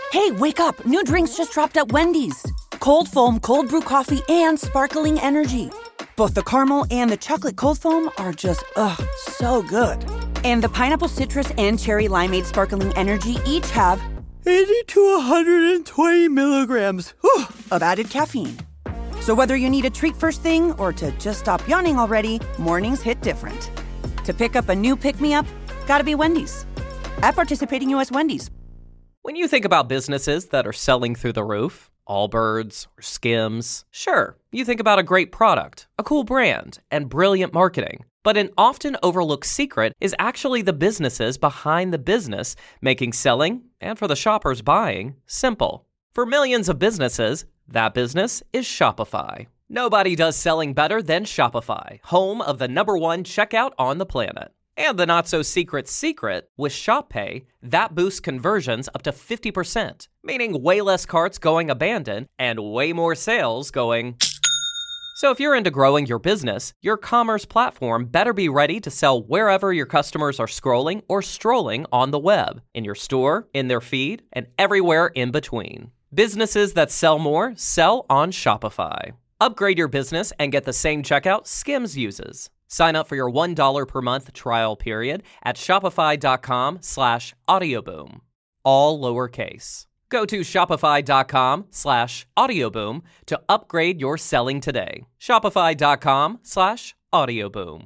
Hey, wake up. New drinks just dropped at Wendy's. Cold foam, cold brew coffee, and sparkling energy. Both the caramel and the chocolate cold foam are just, so good. And the pineapple citrus and cherry limeade sparkling energy each have 80 to 120 milligrams of added caffeine. So whether you need a treat first thing or to just stop yawning already, mornings hit different. To pick up a new pick-me-up, gotta be Wendy's. At participating U.S. Wendy's. When you think about businesses that are selling through the roof, Allbirds or Skims, sure, you think about a great product, a cool brand, and brilliant marketing. But an often overlooked secret is actually the businesses behind the business, making selling, and for the shoppers buying, simple. For millions of businesses, that business is Shopify. Nobody does selling better than Shopify, home of the #1 checkout on the planet. And the not-so-secret secret, with Shop Pay, that boosts conversions up to 50%, meaning way less carts going abandoned and way more sales going... So if you're into growing your business, your commerce platform better be ready to sell wherever your customers are scrolling or strolling on the web, in your store, in their feed, and everywhere in between. Businesses that sell more sell on Shopify. Upgrade your business and get the same checkout Skims uses. Sign up for your $1 per month trial period at shopify.com/audioboom. All lowercase. Go to shopify.com/audioboom to upgrade your selling today. Shopify.com/audioboom.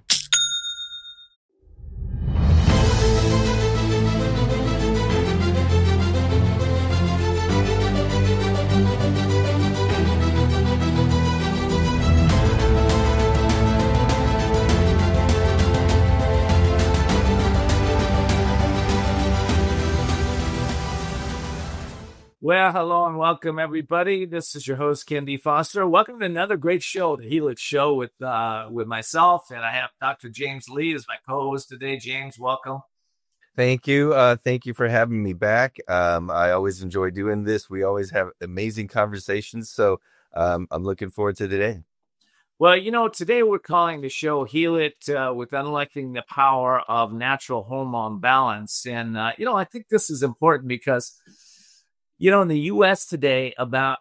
Well, hello and welcome, everybody. This is your host, Ken D. Foster. Welcome to another great show, the Helix Show, with myself, and I have Dr. James Lee as my co-host today. James, welcome. Thank you. Thank you for having me back. I always enjoy doing this. We always have amazing conversations, so I'm looking forward to today. Well, today we're calling the show Heal It with Unlocking the Power of Natural Hormone Balance. And, I think this is important because... in the U.S. today, about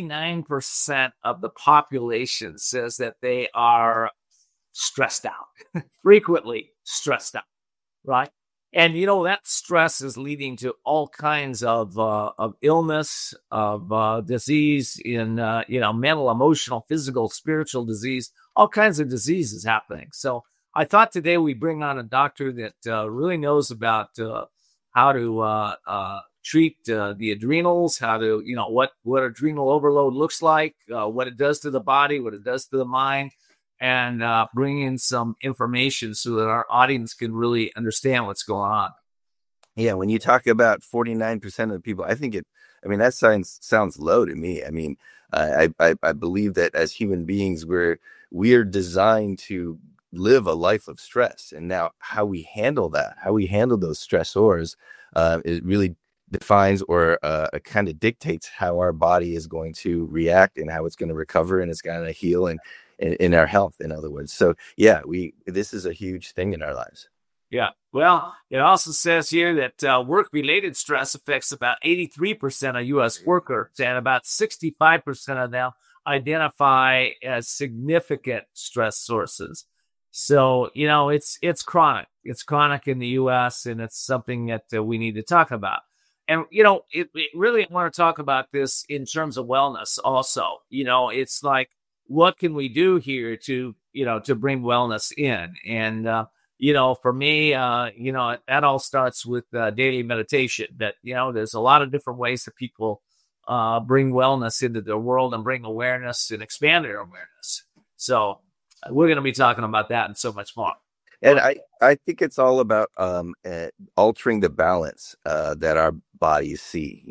49% of the population says that they are stressed out, frequently stressed out, right? And, that stress is leading to all kinds of illness, of disease in, mental, emotional, physical, spiritual disease, all kinds of diseases happening. So I thought today we bring on a doctor that really knows about how to treat the adrenals, how to, what adrenal overload looks like, what it does to the body, what it does to the mind, and bring in some information so that our audience can really understand what's going on. Yeah, when you talk about 49% of the people, that sounds low to me. I believe that as human beings, we're designed to live a life of stress. And now how we handle that, how we handle those stressors, it really defines or kind of dictates how our body is going to react and how it's going to recover and it's going to heal and in our health, in other words. So yeah, this is a huge thing in our lives. Yeah. Well, it also says here that work-related stress affects about 83% of U.S. workers, and about 65% of them identify as significant stress sources. So, it's chronic. It's chronic in the U.S., and it's something that we need to talk about. And, really, I want to talk about this in terms of wellness also. It's like, what can we do here to bring wellness in? And, for me, that all starts with daily meditation. That, there's a lot of different ways that people bring wellness into their world and bring awareness and expand their awareness. So we're going to be talking about that and so much more. And I think it's all about altering the balance that our bodies see.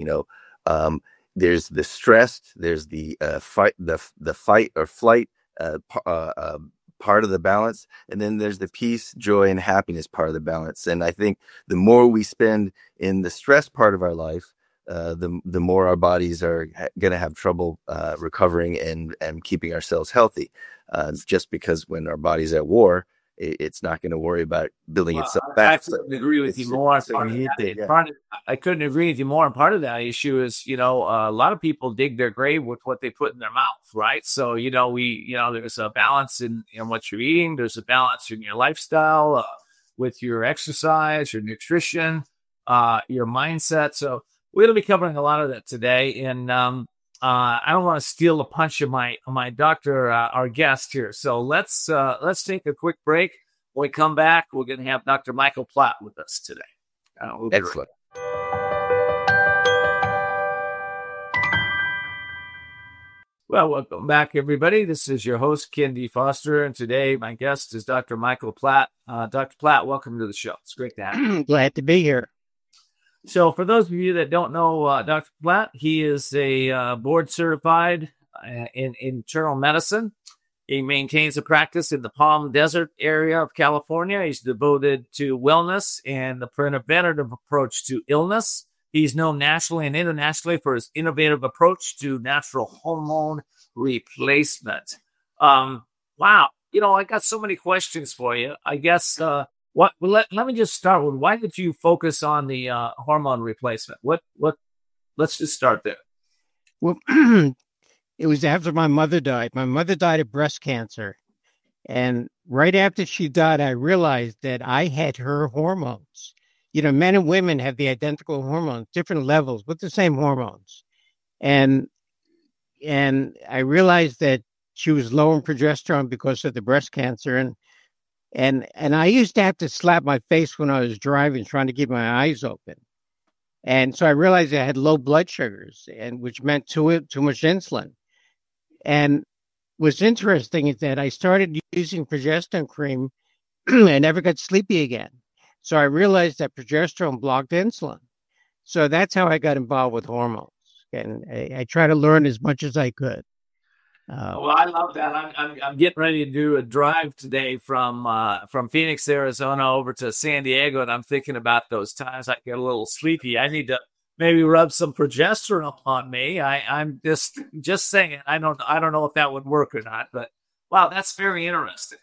There's the stress, there's the fight or flight part of the balance, and then there's the peace, joy, and happiness part of the balance. And I think the more we spend in the stress part of our life, the more our bodies are going to have trouble recovering and keeping ourselves healthy. It's just because when our body's at war, it's not going to worry about building Well, itself I back. couldn't agree with It's you just more. so neat that, yeah. I couldn't agree with you more. And part of that issue is, a lot of people dig their grave with what they put in their mouth, right? So, there's a balance in what you're eating. There's a balance in your lifestyle, with your exercise, your nutrition, your mindset. So we're going to be covering a lot of that today. And I don't want to steal the punch of my doctor, our guest here. So let's take a quick break. When we come back, we're going to have Dr. Michael Platt with us today. We'll Excellent. Well, welcome back, everybody. This is your host, Ken D. Foster, and today my guest is Dr. Michael Platt. Dr. Platt, welcome to the show. It's great to have you. Glad to be here. So for those of you that don't know Dr. Platt, he is a board certified in internal medicine. He maintains a practice in the Palm Desert area of California. He's devoted to wellness and the preventative approach to illness. He's known nationally and internationally for his innovative approach to natural hormone replacement. Wow. I got so many questions for you. I guess let me just start with, why did you focus on the hormone replacement? Let's just start there. Well, it was after my mother died. My mother died of breast cancer. And right after she died, I realized that I had her hormones. Men and women have the identical hormones, different levels, but the same hormones. And I realized that she was low in progesterone because of the breast cancer. And I used to have to slap my face when I was driving, trying to keep my eyes open. And so I realized I had low blood sugars, and which meant too much insulin. And what's interesting is that I started using progesterone cream and never got sleepy again. So I realized that progesterone blocked insulin. So that's how I got involved with hormones. And I try to learn as much as I could. Well, I love that. I'm getting ready to do a drive today from Phoenix, Arizona, over to San Diego, and I'm thinking about those times I get a little sleepy. I need to maybe rub some progesterone on me. I'm just saying. I don't know if that would work or not, but wow, that's very interesting.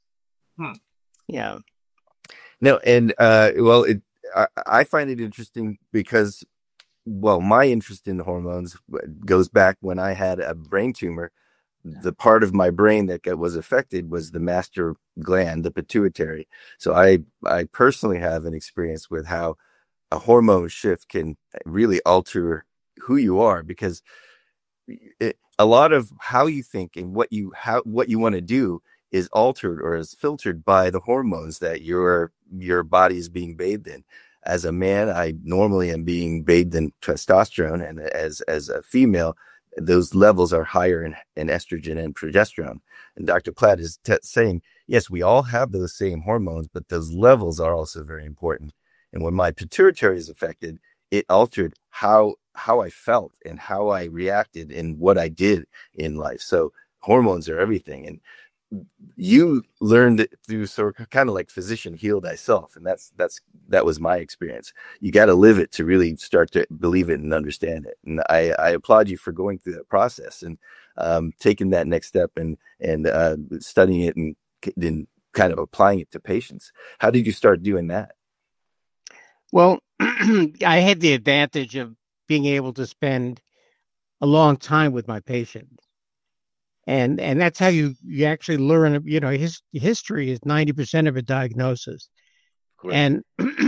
Yeah. No, and I find it interesting because, my interest in the hormones goes back when I had a brain tumor. The part of my brain that was affected was the master gland, the pituitary. So I personally have an experience with how a hormone shift can really alter who you are, because a lot of how you think and what you want to do is altered or is filtered by the hormones that your body is being bathed in. As a man, I normally am being bathed in testosterone, and as a female, those levels are higher in estrogen and progesterone. And Dr. Platt is saying, yes, we all have those same hormones, but those levels are also very important. And when my pituitary is affected, it altered how I felt and how I reacted and what I did in life. So hormones are everything. And you learned it through sort of kind of like physician heal thyself. And that was my experience. You got to live it to really start to believe it and understand it. And I applaud you for going through that process and taking that next step and studying it and then kind of applying it to patients. How did you start doing that? Well, I had the advantage of being able to spend a long time with my patients. And that's how you actually learn. His history is 90% of a diagnosis. And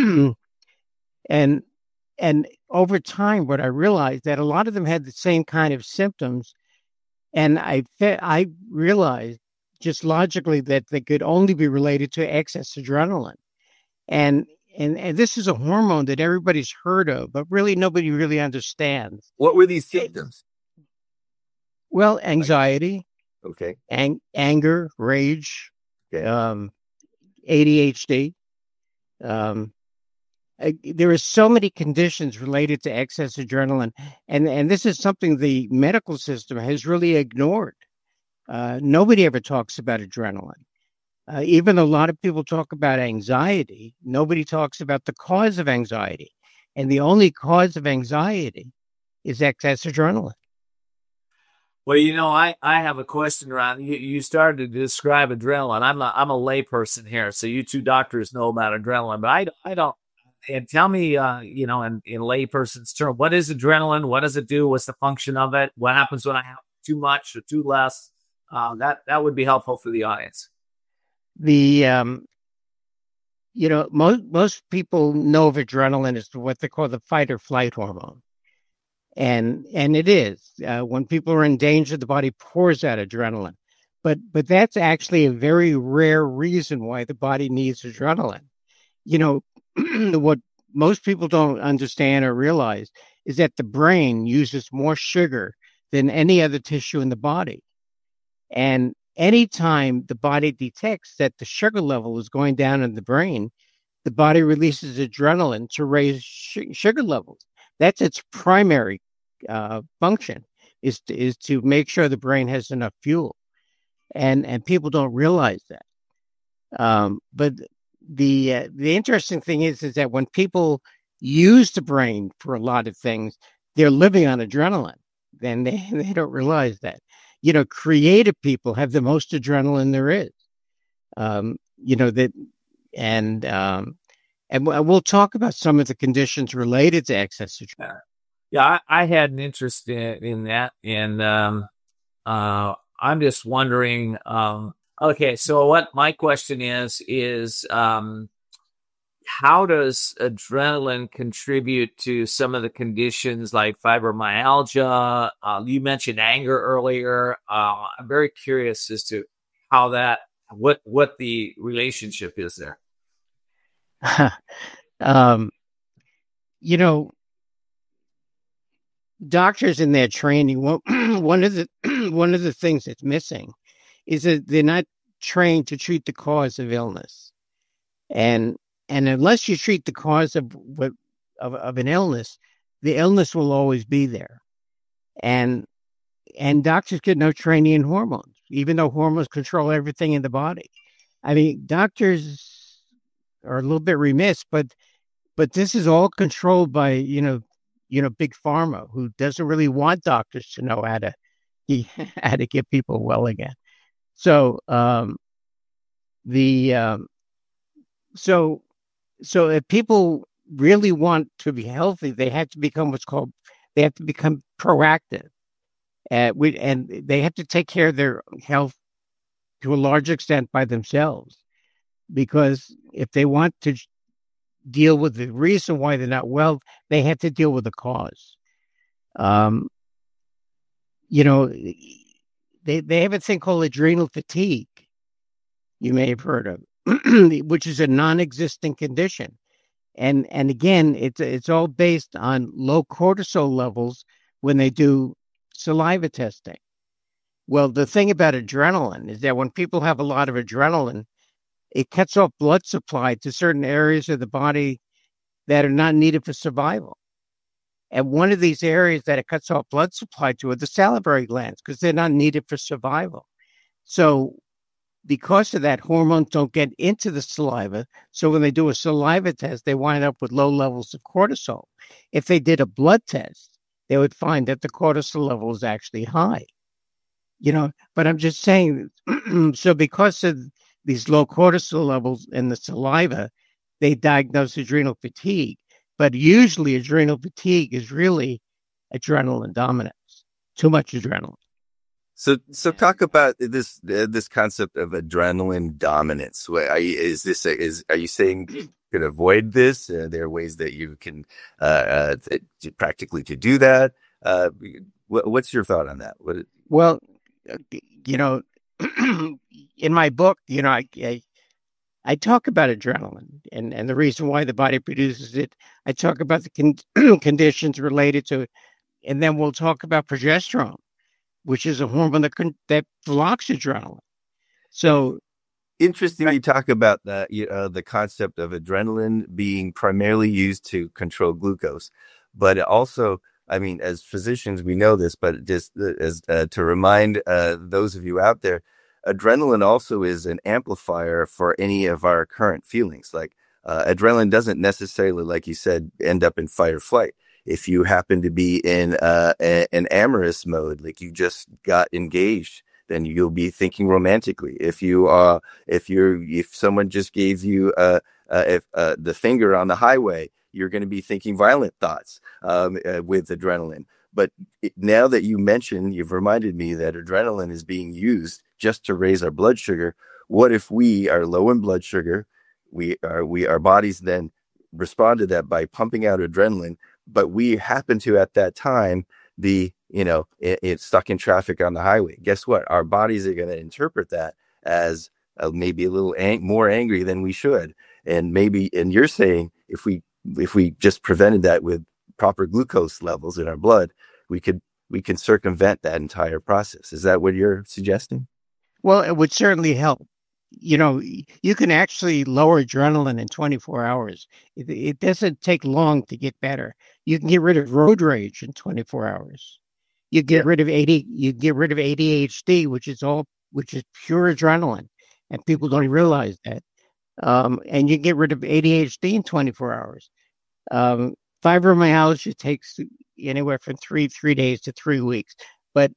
and over time, what I realized that a lot of them had the same kind of symptoms, and I realized just logically that they could only be related to excess adrenaline, and this is a hormone that everybody's heard of, but really nobody really understands. What were these symptoms? Well, anxiety. Okay. Anger, rage, Okay. ADHD. There are so many conditions related to excess adrenaline, and this is something the medical system has really ignored. Nobody ever talks about adrenaline. Even though a lot of people talk about anxiety, nobody talks about the cause of anxiety. And the only cause of anxiety is excess adrenaline. Well, I have a question around you started to describe adrenaline. I'm a layperson here, so you two doctors know about adrenaline, but I don't. And tell me, in layperson's term, what is adrenaline? What does it do? What's the function of it? What happens when I have too much or too less? That would be helpful for the audience. The most people know of adrenaline as what they call the fight or flight hormone. And it is when people are in danger, the body pours out adrenaline. But that's actually a very rare reason why the body needs adrenaline. What most people don't understand or realize is that the brain uses more sugar than any other tissue in the body. And anytime the body detects that the sugar level is going down in the brain, the body releases adrenaline to raise sugar levels. That's its primary function, is to make sure the brain has enough fuel, and people don't realize that. But the interesting thing is that when people use the brain for a lot of things, they're living on adrenaline. Then they don't realize that. Creative people have the most adrenaline there is. And we'll talk about some of the conditions related to excess adrenaline. Yeah, I had an interest in that, and I'm just wondering. Okay, so what my question is how does adrenaline contribute to some of the conditions like fibromyalgia? You mentioned anger earlier. I'm very curious as to how what the relationship is there. Doctors in their training, one of the things that's missing is that they're not trained to treat the cause of illness, and unless you treat the cause of an illness, the illness will always be there. And doctors get no training in hormones, even though hormones control everything in the body. I mean, doctors are a little bit remiss, but this is all controlled by big pharma, who doesn't really want doctors to know how to get people well again. So so if people really want to be healthy, they have to become proactive, and they have to take care of their health to a large extent by themselves, because if they want to deal with the reason why they're not well, they have to deal with the cause. They have a thing called adrenal fatigue. You may have heard of, which is a non-existent condition, and again, it's all based on low cortisol levels when they do saliva testing. Well, the thing about adrenaline is that when people have a lot of adrenaline, it cuts off blood supply to certain areas of the body that are not needed for survival. And one of these areas that it cuts off blood supply to are the salivary glands, because they're not needed for survival. So because of that, hormones don't get into the saliva. So when they do a saliva test, they wind up with low levels of cortisol. If they did a blood test, they would find that the cortisol level is actually high. But I'm just saying, so because of these low cortisol levels in the saliva, they diagnose adrenal fatigue. But usually adrenal fatigue is really adrenaline dominance, too much adrenaline. So talk about this concept of adrenaline dominance. Are you saying you could avoid this? There are ways that you can practically to do that. What's your thought on that? Well, in my book, I talk about adrenaline and the reason why the body produces it. I talk about the conditions related to it, and then we'll talk about progesterone, which is a hormone that blocks adrenaline. So interesting. You talk about the concept of adrenaline being primarily used to control glucose, but also, I mean, as physicians, we know this, but just as to remind those of you out there, adrenaline also is an amplifier for any of our current feelings. Like adrenaline doesn't necessarily, like you said, end up in fight or flight. If you happen to be in an amorous mode, like you just got engaged, then you'll be thinking romantically. If someone just gave you the finger on the highway, you're going to be thinking violent thoughts with adrenaline. But now that you've reminded me that adrenaline is being used just to raise our blood sugar. What if we are low in blood sugar? Our bodies then respond to that by pumping out adrenaline, but we happen to at that time be it's stuck in traffic on the highway. Guess what? Our bodies are going to interpret that as maybe a little more angry than we should. And you're saying if we just prevented that with proper glucose levels in our blood, we can circumvent that entire process. Is that what you're suggesting? Well, it would certainly help. You can actually lower adrenaline in 24 hours. It doesn't take long to get better. You can get rid of road rage in 24 hours. You get rid of ADHD, which is pure adrenaline, and people don't realize that. And you get rid of ADHD in 24 hours. Fibromyalgia takes anywhere from three days to 3 weeks. But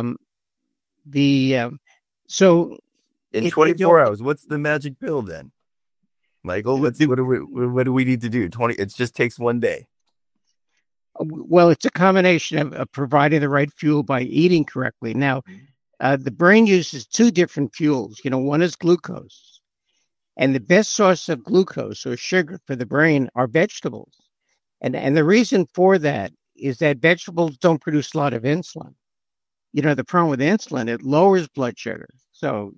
so in 24 hours, what's the magic pill then, Michael? What do we need to do? It just takes 1 day. Well, it's a combination of providing the right fuel by eating correctly. Now, the brain uses two different fuels. One is glucose, and the best source of glucose or sugar for the brain are vegetables. And the reason for that is that vegetables don't produce a lot of insulin. The problem with insulin, it lowers blood sugar. So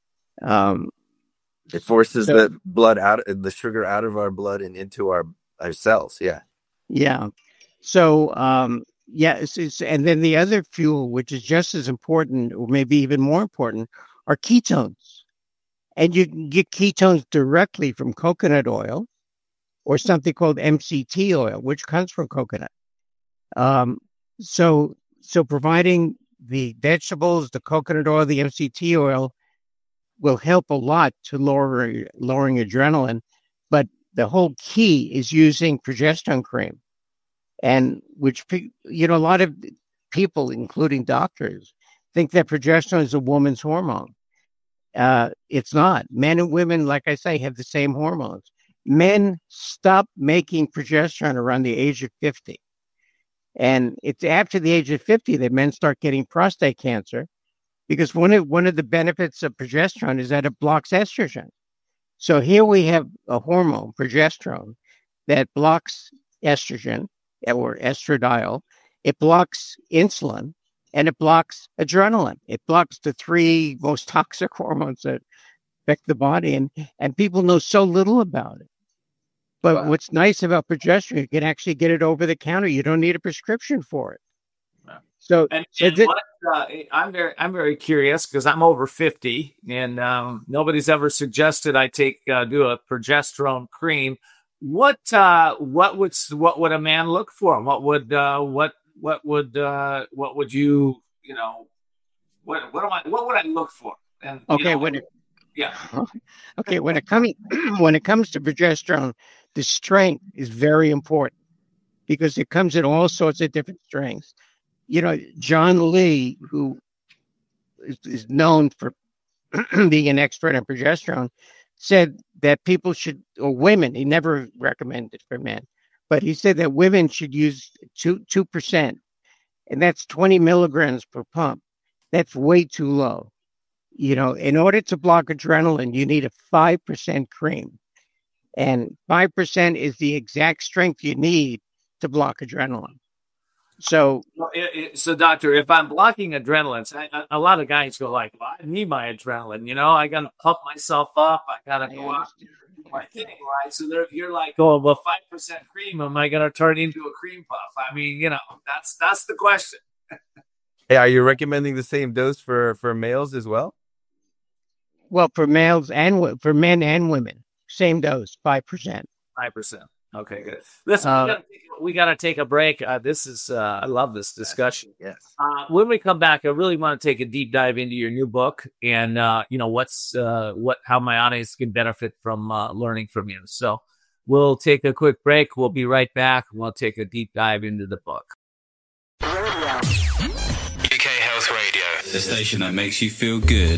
it forces the sugar out of our blood and into our cells. Yeah. Yeah. So, and then the other fuel, which is just as important, or maybe even more important, are ketones. And you can get ketones directly from coconut oil or something called MCT oil, which comes from coconut. So providing the vegetables, the coconut oil, the MCT oil will help a lot to lowering adrenaline. But the whole key is using progesterone cream. And which, a lot of people, including doctors, think that progesterone is a woman's hormone. It's not. Men and women, like I say, have the same hormones. Men stop making progesterone around the age of 50. And it's after the age of 50 that men start getting prostate cancer, because one of the benefits of progesterone is that it blocks estrogen. So here we have a hormone, progesterone, that blocks estrogen, or estradiol. It blocks insulin, and it blocks adrenaline. It blocks the three most toxic hormones that affect the body, and people know so little about it. But wow. What's nice about progesterone, you can actually get it over the counter. You don't need a prescription for it. Wow. So, I'm very curious because I'm over 50, and nobody's ever suggested I do a progesterone cream. What would a man look for? What would I look for? And okay, when it comes to progesterone, the strength is very important because it comes in all sorts of different strengths. John Lee, who is known for being an expert on progesterone, said that people should, or women, he never recommended for men, but he said that women should use 2%, and that's 20 milligrams per pump. That's way too low. In order to block adrenaline, you need a 5% cream, and 5% is the exact strength you need to block adrenaline. So, doctor, if I'm blocking adrenaline, a lot of guys go like, well, I need my adrenaline. I got to pump myself up. I got to go out and do my thing, right? So you're like, oh, well, 5% cream, am I going to turn into a cream puff? I mean, that's the question. Hey, are you recommending the same dose for males as well? Well, for males and for men and women, same dose, 5%. 5%. Okay, good. Listen, we got to take a break. I love this discussion. Yes. When we come back, I really want to take a deep dive into your new book and how my audience can benefit from learning from you. So We'll take a quick break. We'll be right back. We'll take a deep dive into the book. UK Health Radio, the station that makes you feel good.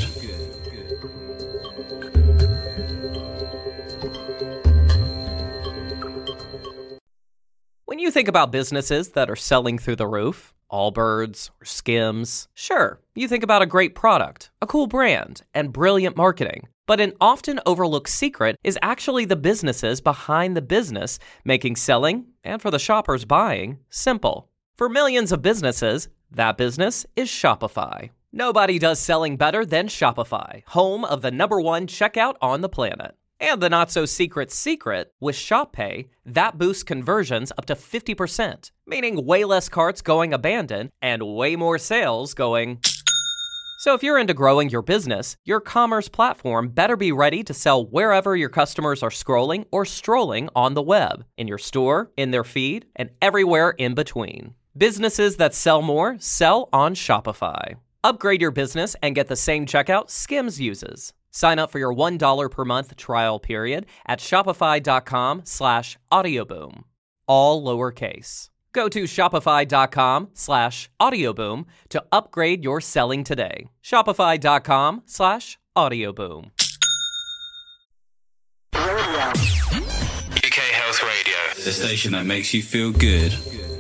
When you think about businesses that are selling through the roof, Allbirds or Skims, sure, you think about a great product, a cool brand, and brilliant marketing. But an often overlooked secret is actually the businesses behind the business making selling, and for the shoppers buying, simple. For millions of businesses, that business is Shopify. Nobody does selling better than Shopify, home of the #1 checkout on the planet. And the not-so-secret secret, with Shop Pay, that boosts conversions up to 50%, meaning way less carts going abandoned and way more sales going. So if you're into growing your business, your commerce platform better be ready to sell wherever your customers are scrolling or strolling on the web, in your store, in their feed, and everywhere in between. Businesses that sell more sell on Shopify. Upgrade your business and get the same checkout Skims uses. Sign up for your $1 per month trial period at shopify.com/audioboom. All lowercase. Go to shopify.com/audioboom to upgrade your selling today. Shopify.com/audioboom. UK Health Radio, the station that makes you feel good.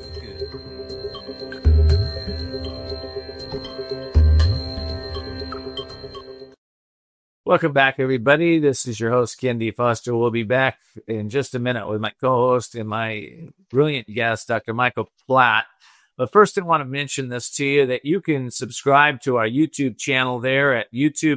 Welcome back, everybody. This is your host, Ken D. Foster. We'll be back in just a minute with my co-host and my brilliant guest, Dr. Michael Platt. But first, I want to mention this to you, that you can subscribe to our YouTube channel there at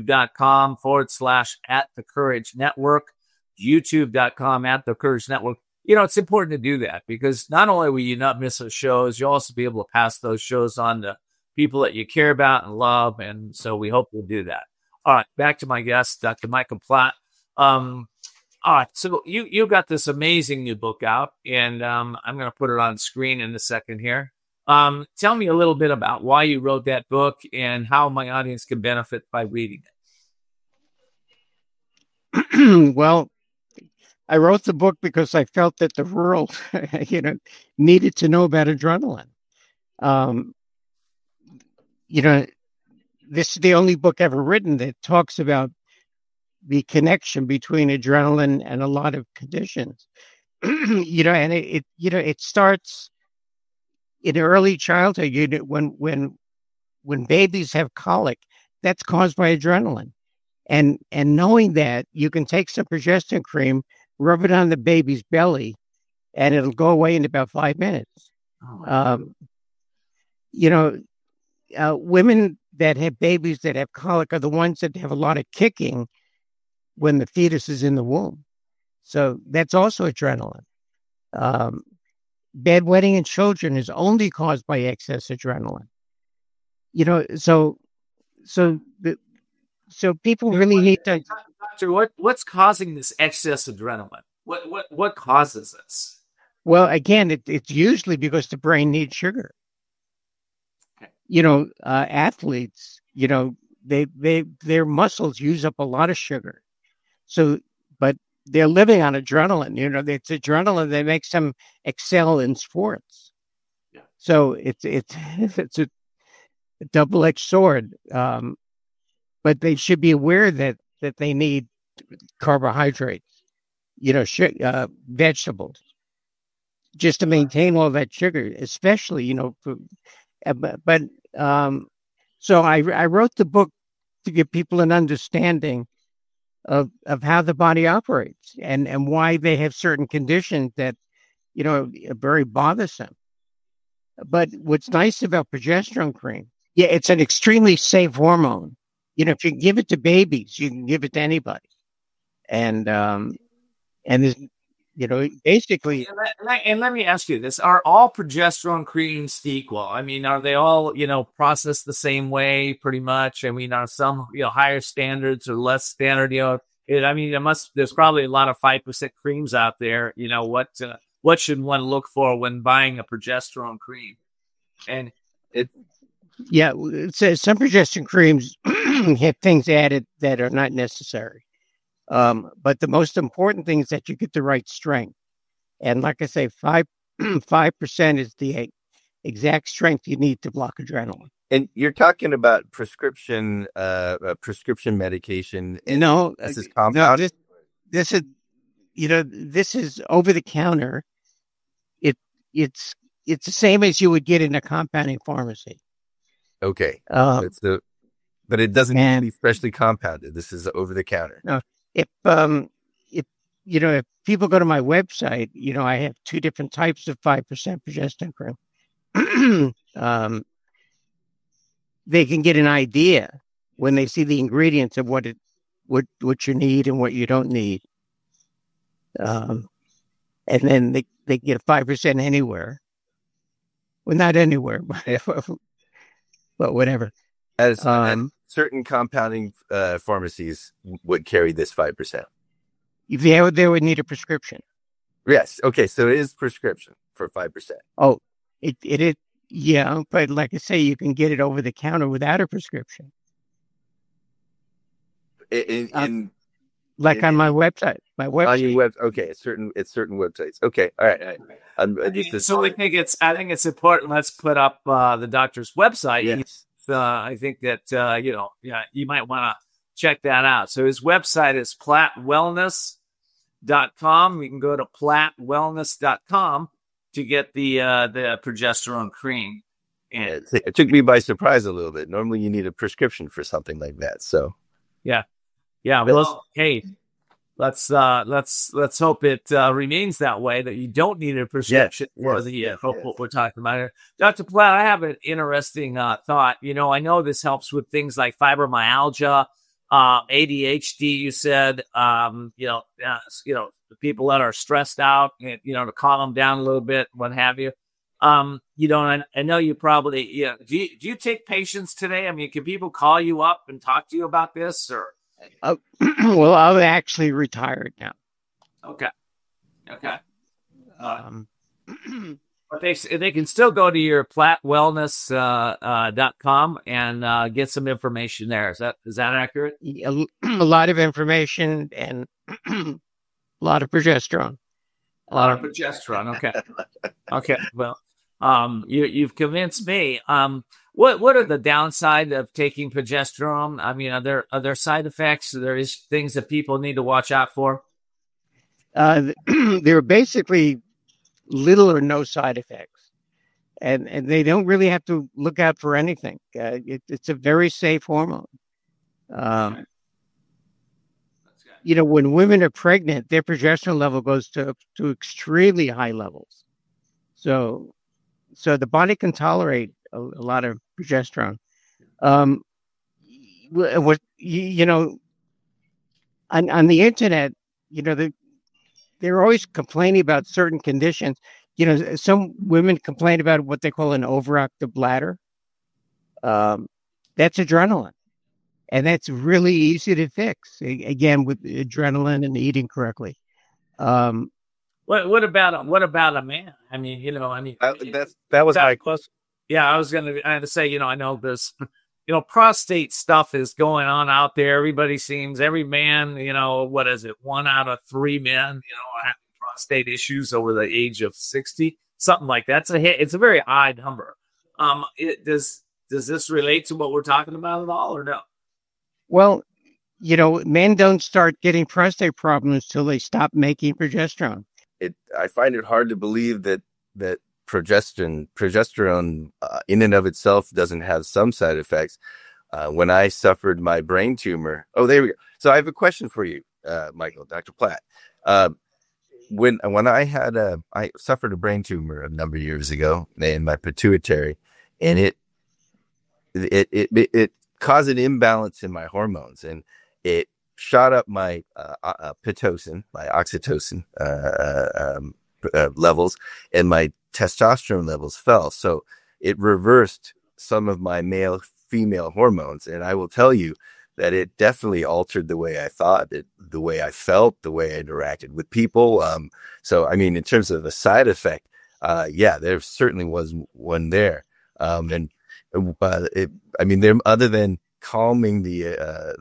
youtube.com/@the-courage-network, youtube.com/@the-courage-network. You know, it's important to do that because not only will you not miss those shows, you'll also be able to pass those shows on to people that you care about and love. And so we hope you'll do that. All right, back to my guest, Dr. Michael Platt. All right, so you got this amazing new book out, and I'm going to put it on screen in a second here. Tell me a little bit about why you wrote that book and how my audience can benefit by reading it. Well, I wrote the book because I felt that the world, needed to know about adrenaline. This is the only book ever written that talks about the connection between adrenaline and a lot of conditions. And it starts in early childhood. When babies have colic, that's caused by adrenaline. And knowing that, you can take some progesterone cream, rub it on the baby's belly, and it'll go away in about 5 minutes. Women that have babies that have colic are the ones that have a lot of kicking when the fetus is in the womb. So that's also adrenaline. Bedwetting in children is only caused by excess adrenaline. So people really need to. Doctor, what's causing this excess adrenaline? What causes this? Well, again, it's usually because the brain needs sugar. Athletes, their muscles use up a lot of sugar. So, but they're living on adrenaline. It's adrenaline that makes them excel in sports. Yeah. So it's a double-edged sword. But they should be aware that they need carbohydrates, vegetables, just to maintain all that sugar, especially, so I wrote the book to give people an understanding of how the body operates and why they have certain conditions that, are very bothersome. But what's nice about progesterone cream, it's an extremely safe hormone. If you give it to babies, you can give it to anybody. And there's, basically. And let me ask you this: are all progesterone creams equal? I mean, are they all, processed the same way, pretty much? I mean, are some, higher standards or less standard? There's probably a lot of 5% creams out there. What should one look for when buying a progesterone cream? And some progesterone creams have things added that are not necessary. But the most important thing is that you get the right strength. And like I say, 5% is the exact strength you need to block adrenaline. And you're talking about prescription medication. No, this is compound. No, this is, this is over the counter. It's the same as you would get in a compounding pharmacy. Okay. But it doesn't need to be freshly compounded. This is over the counter. No, if people go to my website, I have 2 different types of 5% progestin cream. They can get an idea when they see the ingredients of what you need and what you don't need. And then they get 5% anywhere. Well, not anywhere, but whatever. As certain compounding pharmacies would carry this 5%. They would need a prescription. Yes. Okay. So it is prescription for 5%. Oh, it is. Yeah, but like I say, you can get it over the counter without a prescription. On my website. My website. On your web. Okay, it's certain websites. Okay, all right. I think it's important. Let's put up the doctor's website. Yes. I think that you might want to check that out. So his website is plattwellness.com. You can go to plattwellness.com to get the progesterone cream. And it took me by surprise a little bit. Normally you need a prescription for something like that. So yeah. Well, hey, let's hope it remains that way, that you don't need a prescription for what we're talking about here. Dr. Platt, I have an interesting thought. I know this helps with things like fibromyalgia, ADHD. You said, the people that are stressed out, to calm them down a little bit, what have you. And I know you probably, do you take patients today? I mean, can people call you up and talk to you about this, or? Well, I'm actually retired now. Okay. But they can still go to your plattwellness.com and get some information there. Is that accurate? A lot of information and a lot of progesterone. Okay. Okay. Well, you've convinced me. What are the downside of taking progesterone? I mean, are there side effects? There is things that people need to watch out for? There are basically little or no side effects, and they don't really have to look out for anything. It's a very safe hormone. When women are pregnant, their progesterone level goes to extremely high levels. So the body can tolerate a lot of progesterone. On the internet, they're always complaining about certain conditions. Some women complain about what they call an overactive bladder. That's adrenaline. And that's really easy to fix, again, with adrenaline and eating correctly. What about a man? I mean, that was my question. Yeah, I was going to say, I know this, prostate stuff is going on out there. Every man, what is it? 1 out of 3 men, are having prostate issues over the age of 60, something like that. It's a very high number. Does this relate to what we're talking about at all, or no? Well, men don't start getting prostate problems till they stop making progesterone. I find it hard to believe that progesterone in and of itself doesn't have some side effects. When I suffered my brain tumor, there we go. So I have a question for you, Michael, Dr. Platt. When I suffered a brain tumor a number of years ago in my pituitary, and it caused an imbalance in my hormones, and it shot up my pitocin, my oxytocin levels, and my testosterone levels fell. So it reversed some of my male-female hormones, and I will tell you that it definitely altered the way I thought, the way I felt, the way I interacted with people. So, I mean, in terms of the side effect, there certainly was one there. There, other than calming the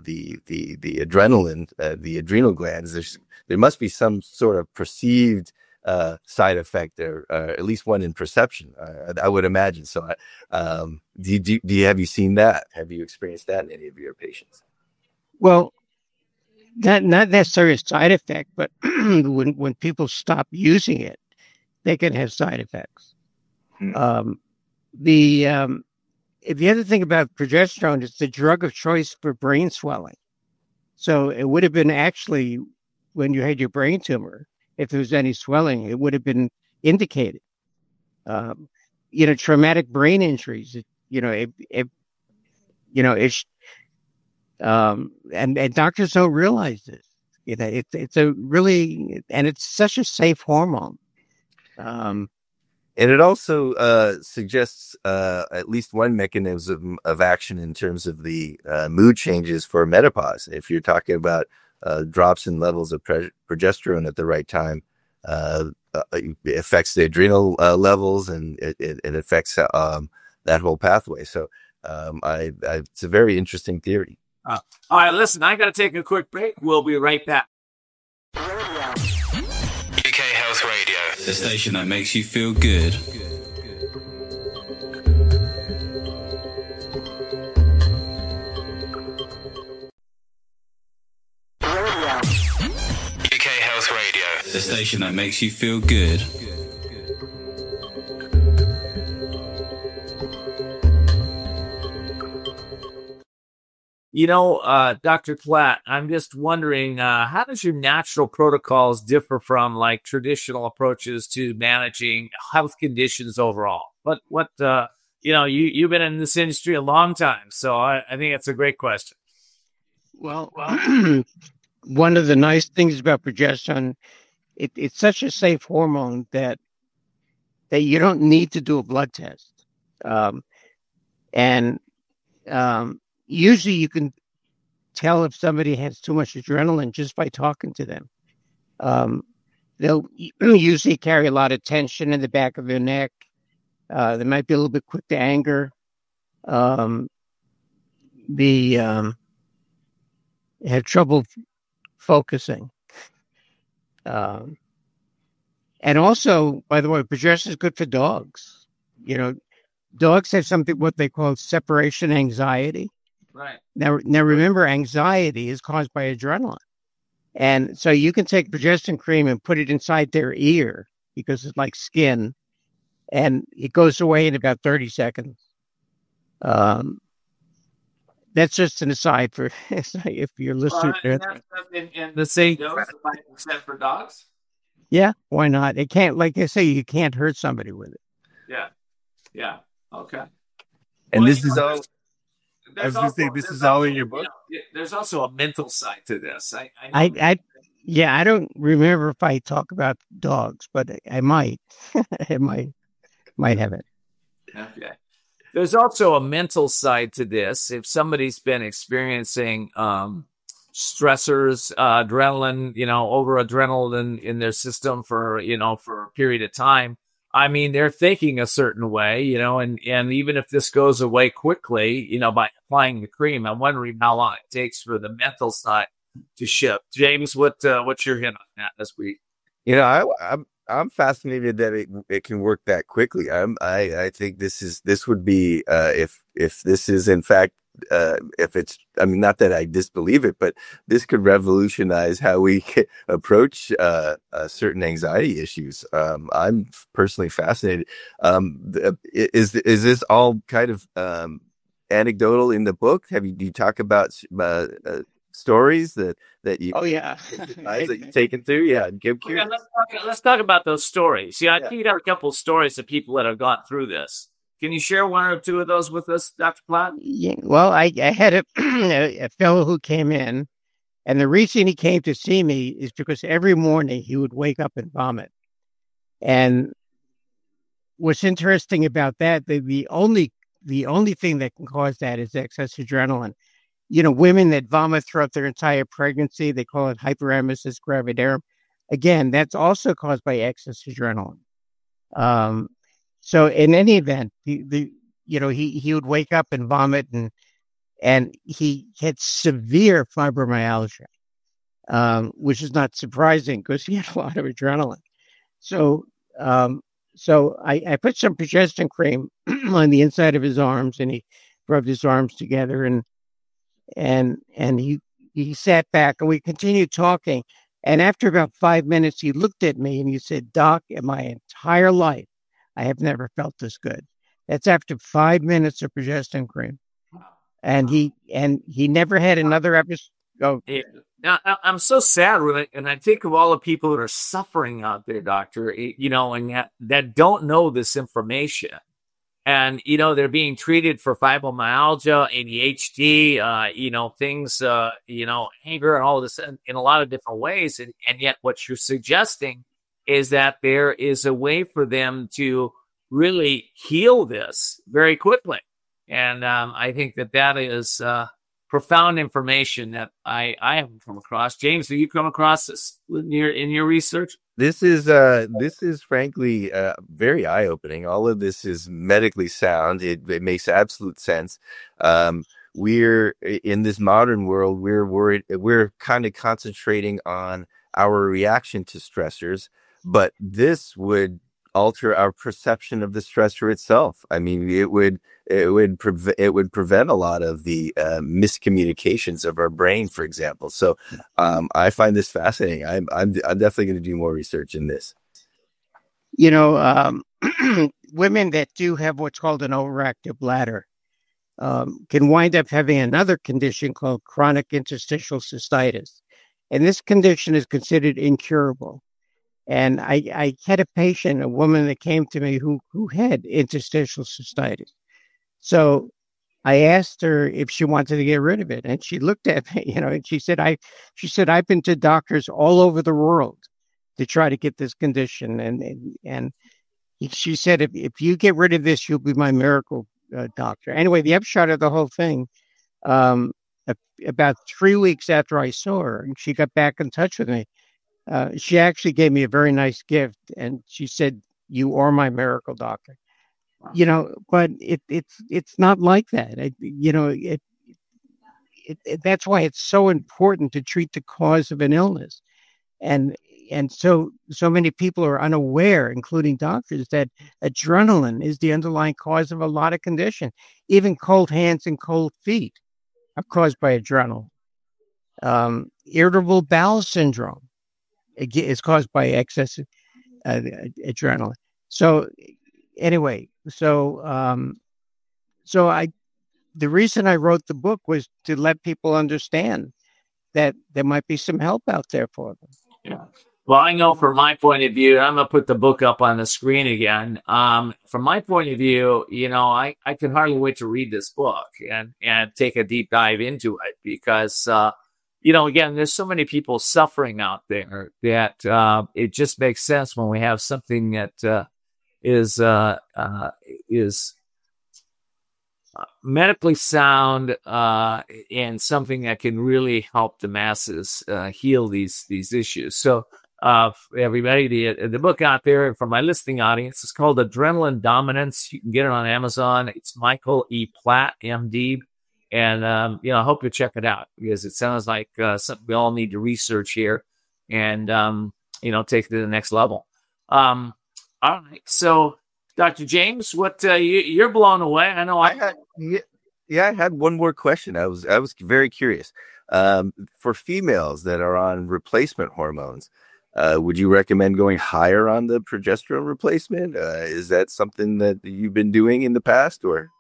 adrenaline, the adrenal glands, there must be some sort of perceived side effect, or at least one in perception. I would imagine. So, have you seen that? Have you experienced that in any of your patients? Well, not necessarily a side effect, but when people stop using it, they can have side effects. The other thing about progesterone is the drug of choice for brain swelling. So it would have been actually, when you had your brain tumor, if there was any swelling, it would have been indicated. Traumatic brain injuries, and doctors don't realize this. It's a really, and it's such a safe hormone. And it also suggests at least one mechanism of action in terms of the mood changes for menopause. If you're talking about drops in levels of progesterone at the right time, it affects the adrenal levels, and it affects that whole pathway. So it's a very interesting theory. All right, listen, I got to take a quick break. We'll be right back. UK Health Radio, the station that makes you feel good. UK Health Radio, the station that makes you feel good. Dr. Platt, I'm just wondering, how does your natural protocols differ from like traditional approaches to managing health conditions overall? You've been in this industry a long time, so I think it's a great question. Well, one of the nice things about progesterone, it's such a safe hormone that you don't need to do a blood test. Usually you can tell if somebody has too much adrenaline just by talking to them. They'll usually carry a lot of tension in the back of their neck. They might be a little bit quick to anger. They have trouble focusing. And also, by the way, progesterone is good for dogs. Dogs have something, what they call separation anxiety. Right. Now, remember, anxiety is caused by adrenaline. And so you can take progesterone cream and put it inside their ear because it's like skin, and it goes away in about 30 seconds. That's just an aside for if you're listening. And the same goes for dogs? Yeah, why not? It can't, like I say, you can't hurt somebody with it. Yeah. Okay. And this is all... I was going to say, this is all in your book. There's also a mental side to this. I don't remember if I talk about dogs, but I might. I might have it. Okay. There's also a mental side to this. If somebody's been experiencing stressors, adrenaline, over adrenaline in their system for a period of time, I mean, they're thinking a certain way, and even if this goes away quickly, by applying the cream, I'm wondering how long it takes for the mental side to shift. James, what's your hint on that this week? I'm fascinated that it can work that quickly. I think this would be if this is in fact if it's, I mean, not that I disbelieve it, but this could revolutionize how we approach certain anxiety issues. I'm personally fascinated. Is this all kind of anecdotal in the book? Do you talk about stories that you? Oh yeah, that you've taken through? Yeah, let's talk about those stories. Yeah, I think you got a couple of stories of people that have gone through this. Can you share one or two of those with us, Dr. Platt? Yeah, well, I had a fellow who came in, and the reason he came to see me is because every morning he would wake up and vomit. And what's interesting about that, the only thing that can cause that is excess adrenaline. Women that vomit throughout their entire pregnancy, they call it hyperemesis gravidarum. Again, that's also caused by excess adrenaline. So in any event, he would wake up and vomit, and he had severe fibromyalgia, which is not surprising because he had a lot of adrenaline. So, I put some progesterone cream on the inside of his arms, and he rubbed his arms together, and he sat back, and we continued talking. And after about 5 minutes, he looked at me and he said, "Doc, in my entire life, I have never felt this good." That's after 5 minutes of progesterone cream, and he never had another episode. Oh, Yeah. Now, I'm so sad and I think of all the people that are suffering out there, doctor, and that don't know this information. And, they're being treated for fibromyalgia, ADHD, things, anger and all this in a lot of different ways. And yet what you're suggesting is that there is a way for them to really heal this very quickly. And I think that is profound information that I haven't come across. James, have you come across this in your research? This is frankly very eye-opening. All of this is medically sound. It makes absolute sense. We're in this modern world. We're worried. We're kind of concentrating on our reaction to stressors, but this would alter our perception of the stressor itself. I mean, it would prevent a lot of the miscommunications of our brain, for example. So I find this fascinating. I'm definitely going to do more research in this. Women that do have what's called an overactive bladder can wind up having another condition called chronic interstitial cystitis. And this condition is considered incurable. And I had a patient, a woman that came to me who had interstitial cystitis. So I asked her if she wanted to get rid of it. And she looked at me, and she said, I've been to doctors all over the world to try to get this condition. And she said, if you get rid of this, you'll be my miracle doctor. Anyway, the upshot of the whole thing, about 3 weeks after I saw her, and she got back in touch with me, she actually gave me a very nice gift, and she said, "You are my miracle doctor." But it's not like that. That's why it's so important to treat the cause of an illness, and so many people are unaware, including doctors, that adrenaline is the underlying cause of a lot of conditions. Even cold hands and cold feet are caused by adrenaline. Irritable bowel syndrome is caused by excess adrenaline. So anyway, the reason I wrote the book was to let people understand that there might be some help out there for them. Yeah. Well, I know from my point of view, I'm going to put the book up on the screen again. From my point of view, I can hardly wait to read this book and take a deep dive into it because, again, there's so many people suffering out there that it just makes sense when we have something that is medically sound and something that can really help the masses heal these issues. So, everybody, the book out there for my listening audience is called Adrenaline Dominance. You can get it on Amazon. It's Michael E. Platt, MD. And, I hope you check it out because it sounds like something we all need to research here and, take it to the next level. All right. So, Dr. James, what you're blown away. I know I had one more question. I was very curious. For females that are on replacement hormones, would you recommend going higher on the progesterone replacement? Is that something that you've been doing in the past, or?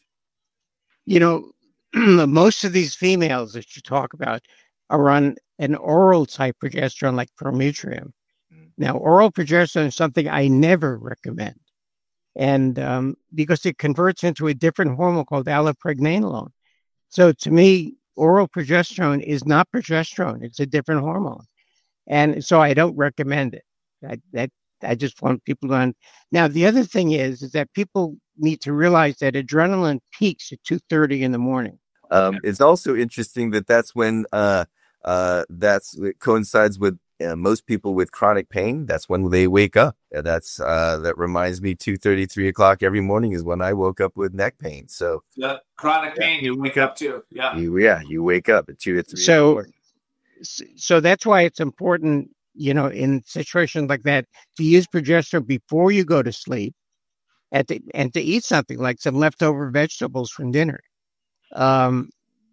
Most of these females that you talk about are on an oral type progesterone like Prometrium. Now, oral progesterone is something I never recommend. And because it converts into a different hormone called allopregnanolone. So to me, oral progesterone is not progesterone. It's a different hormone. And so I don't recommend it. I just want people to Now, the other thing is that people need to realize that adrenaline peaks at 2:30 in the morning. It's also interesting that's when it coincides with most people with chronic pain. That's when they wake up. That reminds me, 2:30, 3 o'clock every morning is when I woke up with neck pain. So chronic pain, you wake up too. Yeah. You wake up at 2 or 3. So that's why it's important in situations like that, to use progesterone before you go to sleep, and to eat something like some leftover vegetables from dinner. And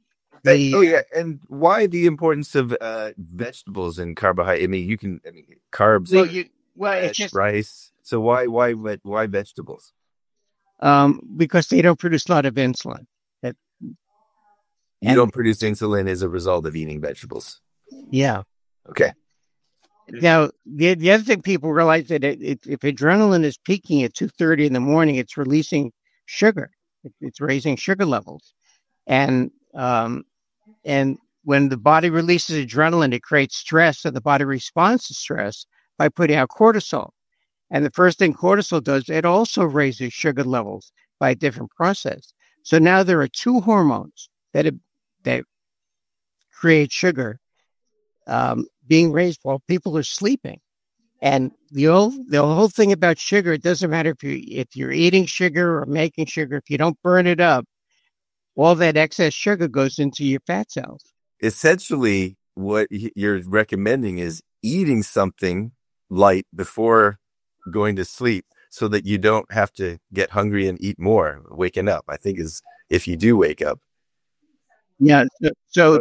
why the importance of vegetables and carbohydrate? I mean, carbs, it's just rice. So why vegetables? Because they don't produce a lot of insulin. You don't produce insulin as a result of eating vegetables. Yeah. Okay. Now, the other thing people realize that if adrenaline is peaking at 2:30 in the morning, it's releasing sugar. It's raising sugar levels, and when the body releases adrenaline, it creates stress, so the body responds to stress by putting out cortisol. And the first thing cortisol does, it also raises sugar levels by a different process. So now there are two hormones that create sugar being raised while people are sleeping. And the whole thing about sugar, it doesn't matter if you're eating sugar or making sugar, if you don't burn it up, all that excess sugar goes into your fat cells. Essentially, what you're recommending is eating something light before going to sleep so that you don't have to get hungry and eat more waking up, I think, is if you do wake up. Yeah. So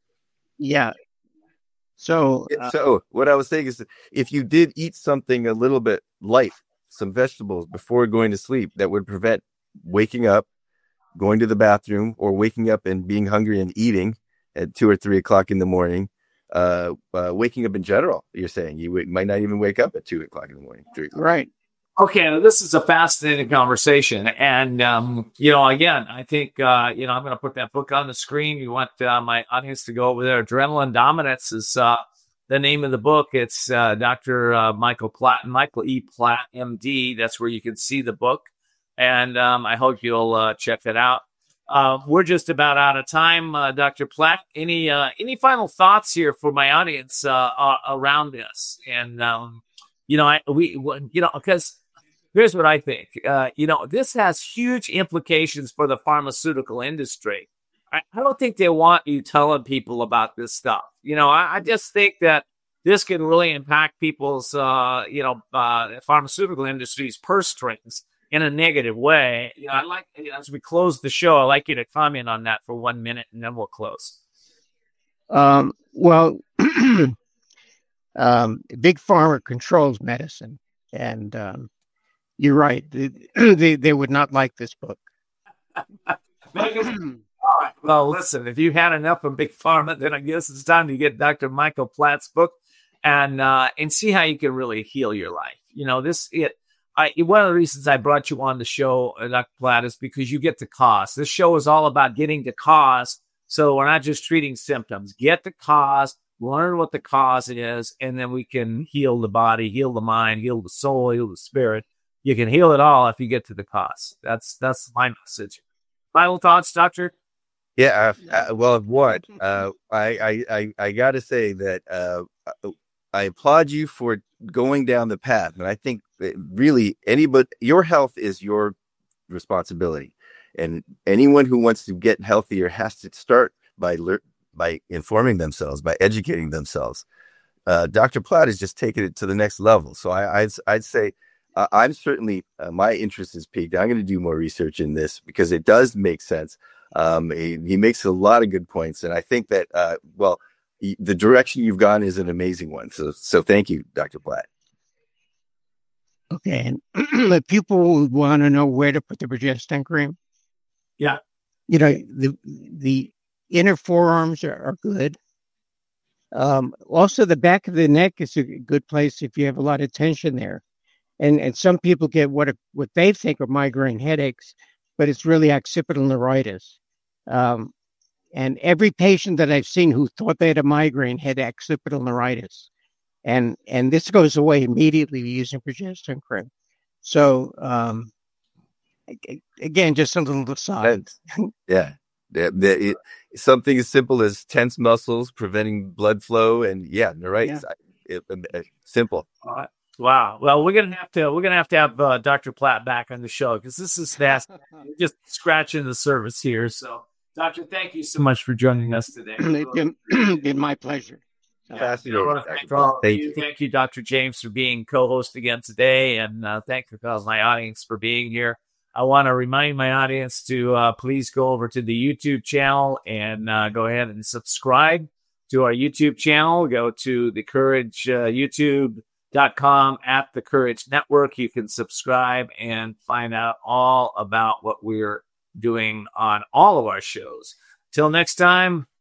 what I was saying is that if you did eat something a little bit light, some vegetables before going to sleep, that would prevent waking up, going to the bathroom, or waking up and being hungry and eating at 2 or 3 o'clock in the morning. Waking up in general, you're saying you might not even wake up at 2 o'clock in the morning, 3 o'clock. Right. Okay, now this is a fascinating conversation. And, again, I think, I'm going to put that book on the screen. You want my audience to go over there. Adrenaline Dominance is the name of the book. It's Dr. Michael E. Platt, MD. That's where you can see the book. And I hope you'll check it out. We're just about out of time, Dr. Platt. Any final thoughts here for my audience around this? And, because here's what I think. This has huge implications for the pharmaceutical industry. I don't think they want you telling people about this stuff. I just think that this can really impact people's, pharmaceutical industry's purse strings in a negative way. I like, as we close the show, I'd like you to comment on that for 1 minute, and then we'll close. Big pharma controls medicine, and you're right. They would not like this book. All right. Well, listen, if you had enough of Big Pharma, then I guess it's time to get Dr. Michael Platt's book and see how you can really heal your life. One of the reasons I brought you on the show, Dr. Platt, is because you get the cause. This show is all about getting the cause. So we're not just treating symptoms. Get the cause, learn what the cause is, and then we can heal the body, heal the mind, heal the soul, heal the spirit. You can heal it all if you get to the cause. That's my message. Final thoughts, Doctor? Yeah. I got to say that I applaud you for going down the path, and I think that really your health is your responsibility, and anyone who wants to get healthier has to start by informing themselves, by educating themselves. Dr. Platt has just taken it to the next level. So I'd say I'm certainly my interest is piqued. I'm going to do more research in this because it does make sense. He makes a lot of good points, and I think that the direction you've gone is an amazing one. So thank you, Dr. Platt. Okay, and if people want to know where to put the progesterone cream, yeah, the inner forearms are good. Also, the back of the neck is a good place if you have a lot of tension there. And some people get what they think are migraine headaches, but it's really occipital neuritis. And every patient that I've seen who thought they had a migraine had occipital neuritis. And this goes away immediately using progesterone cream. So, again, just a little aside. Yeah. Something as simple as tense muscles, preventing blood flow, and neuritis. Yeah. Simple. Wow. Well, we're gonna have to have Dr. Platt back on the show because this is fast. Just scratching the surface here. So, Doctor, thank you so much for joining us today. It's been my pleasure. Fascinating. Thank you, Dr. James, for being co-host again today, and thank you, my audience, for being here. I want to remind my audience to please go over to the YouTube channel and go ahead and subscribe to our YouTube channel. Go to the Courage YouTube.com at the Courage Network. You can subscribe and find out all about what we're doing on all of our shows. Till next time,